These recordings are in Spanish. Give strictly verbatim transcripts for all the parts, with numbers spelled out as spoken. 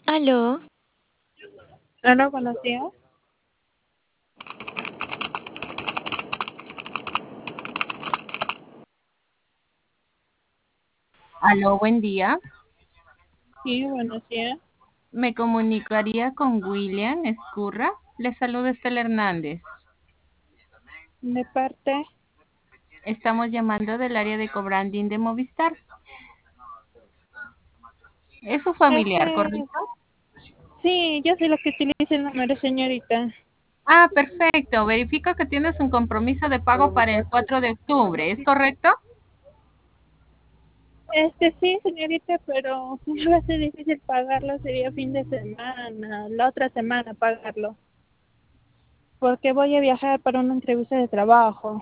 Aló, Hola, buenos días. Aló, buen día. Sí, buenos días. Me comunicaría con William Escurra. Le saluda Estela Hernández. De parte, Estamos llamando del área de cobranding de Movistar. Es su familiar, este, ¿correcto? sí, yo soy la que utiliza el número, señorita. Ah, perfecto. Verifico que tienes un compromiso de pago para el cuatro de octubre. ¿Es correcto? Este, sí, señorita, pero me va a ser difícil pagarlo, sería fin de semana, la otra semana pagarlo, porque voy a viajar para una entrevista de trabajo.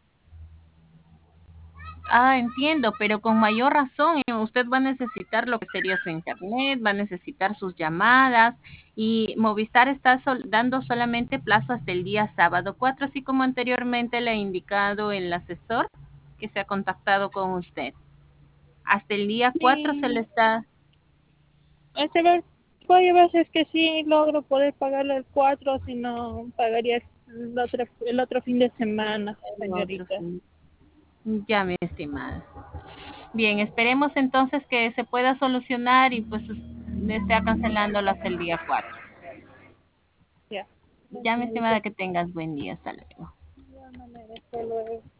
Ah, entiendo, pero con mayor razón, eh, usted va a necesitar lo que sería su internet, va a necesitar sus llamadas y Movistar está sol- dando solamente plazo hasta el día sábado cuatro, así como anteriormente le ha indicado el asesor que se ha contactado con usted. Hasta el día cuatro se le Sí, está. este, ver, voy a ver si es que sí logro poder pagarlo el cuatro, si no, pagaría el otro, el otro fin de semana, El otro señorita. fin. Ya, mi estimada. Bien, esperemos entonces que se pueda solucionar y pues le esté cancelando hasta el día cuatro. Ya, Ya, mi señorita. estimada, que tengas buen día. Hasta luego. De igual manera, hasta luego.